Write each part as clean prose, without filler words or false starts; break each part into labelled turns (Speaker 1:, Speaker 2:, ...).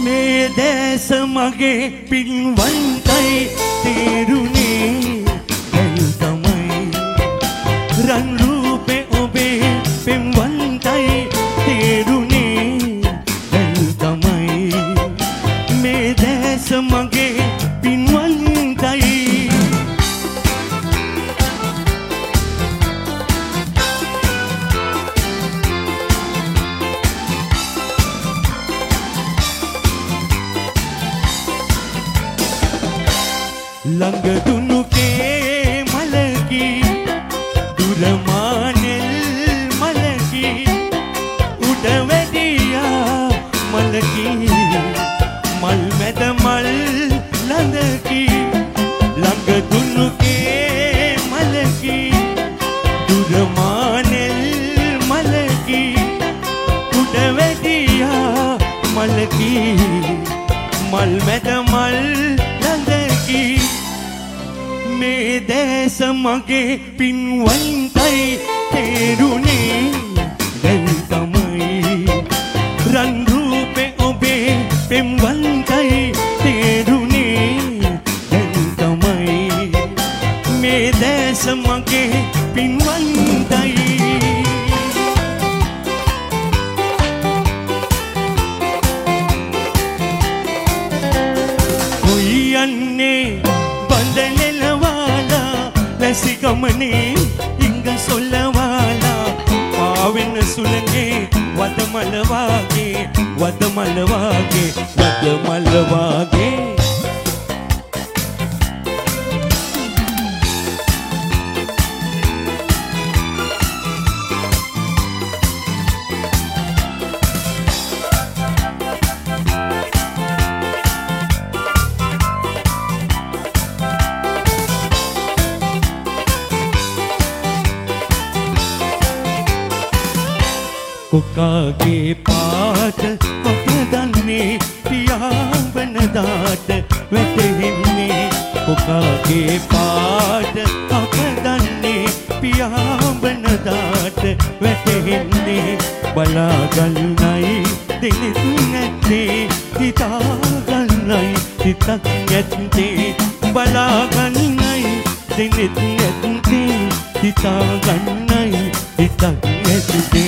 Speaker 1: මේ දැස මගේ පින්වන්තයි තේරුනේ දැන් තමයි රන් රූපේ ඔබේ පින්වන්තයි තේරුනේ දැන් තමයි මේ දැස මගේ පින්වන්තයි ළඟ දුනුකේ මලකි දුරමානෙල් මලකි උඩ වැඩියා මලකි මල් මැද මල් ළඟකි ළඟ දුනුකේ මලකි දුරමානෙල් මලකි උඩ වැඩියා මලකි මල් මැද මල් ළඟකි මේ දැස මගේ පින්වන්තයි තේරුනේ දැන් තමයි රන් රූපේ ඔබේ පින්වන්තයි තේරුනේ දැන් තමයි මේ දැස මගේ පින්වන්තයි කොයි යන්නේ සිගමනේ ඉංග සොල්ලවාලා පාවෙන සුළඟේ වදමල වාගේ වදමල වාගේ වදමල වාගේ කොකාගේ පාට අප දන්නේ පියාඹන දාට වැටෙන්නේ කොකාගේ පාට අප දන්නේ පියාඹන දාට වැටෙන්නේ බලාගන්නයි දෙනෙත් නැත්තේ හිතාගන්නයි හිතක් නැත්තේ බලාගන්නයි දෙනෙත් නැත්තේ හිතාගන්නයි හිතක් නැත්තේ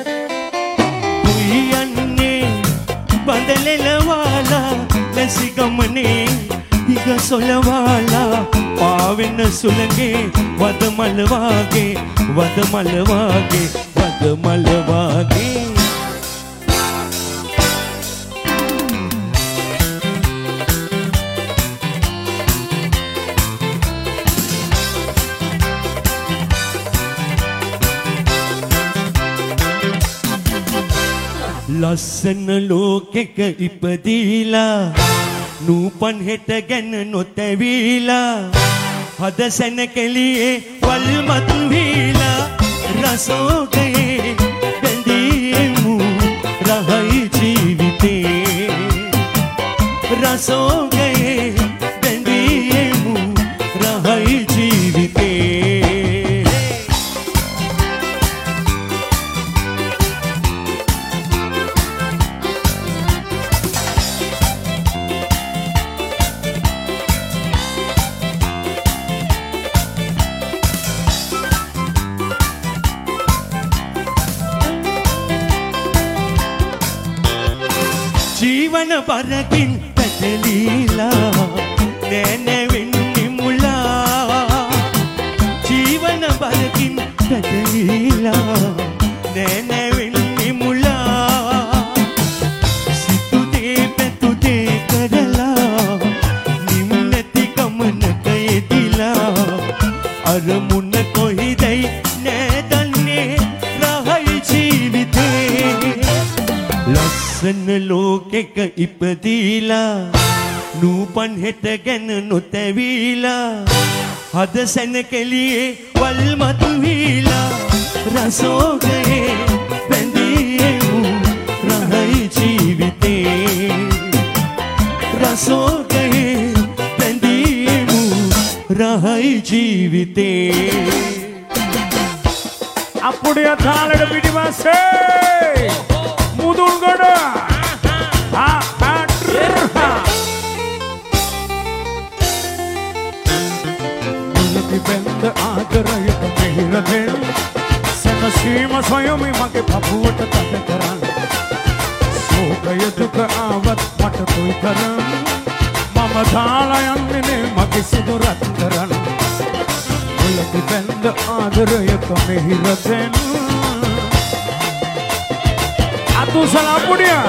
Speaker 1: බඳලෙලවාලා ලැසිගමනේ ඉග සොලවාලා පාවෙන සුළඟේ වදමල වාගේ වදමල වාගේ වදමල වාගේ ලස්සන ලෝකෙක ඉපදීලා නූපන් හෙට ගැන නොතැවීලා හද සැනකෙලියේ වල්මත් වීලා රසෝගයේ බැඳීමු රහයි ජීවිතේ රසෝගයේ බැඳීමු රහයි ජීවිතේ ජීවන පරකින් පැටලීලා නෑනැවෙන්නේ මුලා ජීවන පරකින් පැටලීලා නෑනැවෙන්නේ මුලා සිතුදේ පැතුදේ කරලා නිම්නැති ගමනක යෙදිලා අරමුණ කොහිදැයි නෑදන්නේ රහයි ජීවිතේ ලස්සන ලෝකෙක ඉපදීලා නූපන් හෙට ගැන නොතැවීලා හද සැනකෙලියේ වල්මත් වීලා රසෝගයේ බැඳීමු රහයි ජීවිතේ රසෝගයේ බැඳීමු රහයි ජීවිතේ
Speaker 2: අපුඩිය තාලෙට පිටිපස්සේ මුදුන්ගොඩ අපුවට තද කරන්න සෝකය දුක ආවත් මට කොයි තරම් මම දාලා යන්නේ නේ මගේ සුදු රත් කරන්න ඔලකි බැඳ ආදරයක මෙහිර දෙන්න අතු සලාපුඩිය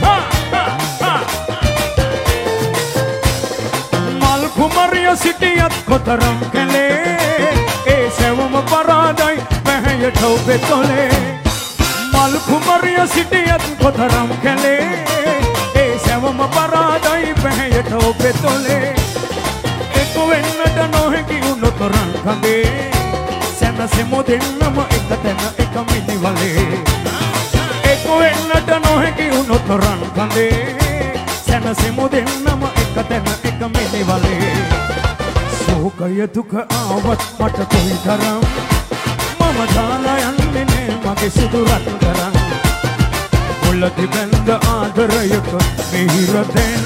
Speaker 2: මල් කුමරිය සිටියත් කොතරම් කැලේ ඒ සැවම පරාදයි පැහැයට ඔබේ තොලේ මල් කුමරිය සිටියත් කොතරම් කැලේ ඒ සැවම පරාදයි පැහැයට ඔබේ තොලේ එක වෙන්නට නොහැකි වුණොත් රන් කඳේ සැනසෙමු දෙන්නම එක තැන එක මිනිවලේ එක වෙන්නට නොහැකි වුණොත් රන් කඳේ සැනසෙමු දෙන්නම එක තැන එක මිනිවලේ සෝකය දුක ආවත් මට කොයි තරම් මම දාලා යන්නේ නේ මගේ සුදු රත් කරන් ඔලති බැඳ ආදරයක මෙහිර දෙන්න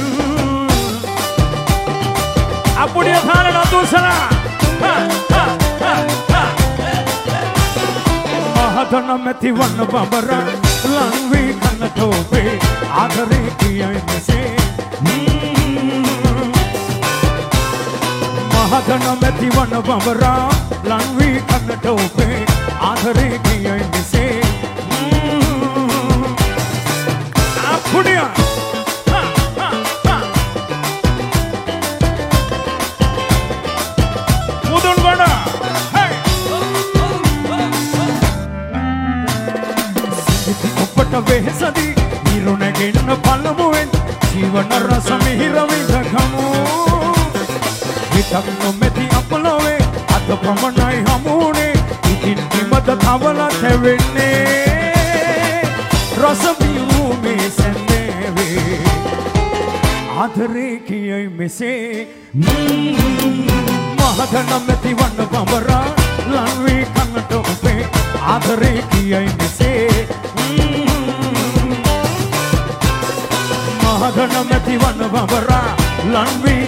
Speaker 2: අපුඩිය තාලන අතුසලා මහතන මැති වන්න බඹරන් ලං වී කන්නට ඔබේ ආදරේ කියයි මෙසේ මහතන මැති වන්න බඹරා ලං වී කන්නට ඔබේ ආදරේ කියයි මෙසේ අපුඩිය මුදුන් ගොඩ ඔබට වෙහෙසදී ඉරුණගෙන පළමුවෙන් ජීවන රස මිහිර විඳගමු හිතක් නොමැති අපලොවේ අද පමණයි හමුුනේ ඉතින් කිමද තවලත් හැවෙන්නේ රස විරු මේ සැන්දේවේ ආදරේ කියයි මෙසේ මහද නොමැති වන්න බඹරා ලං වී කන්නට ඔබේ ආදරේ කියයි මෙසේ මහද නොමැති වන්න බඹරා ලං වී